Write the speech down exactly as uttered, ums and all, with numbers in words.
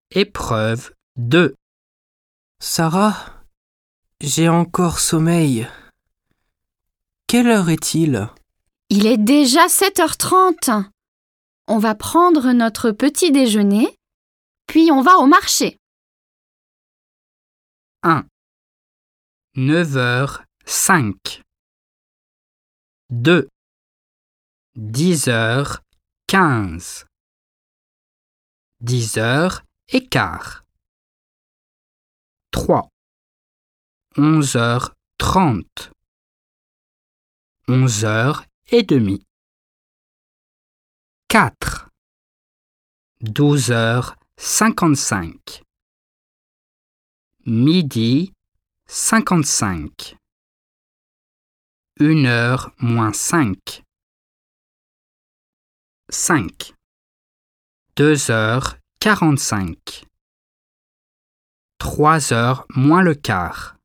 Épreuve deux. Sarah, j'ai encore sommeil. Quelle heure est-il ? Il est déjà sept heures trente. On va prendre notre petit déjeuner, puis on va au marché. un. neuf heures cinq. deux. dix heures quinze. dix heures et quart. trois. onze heures trente. onze heures et demie. quatre. douze heures cinquante-cinq. Midi cinquante-cinq. une heure moins cinq. cinq. deux heures quarante-cinq. trois heures moins le quart.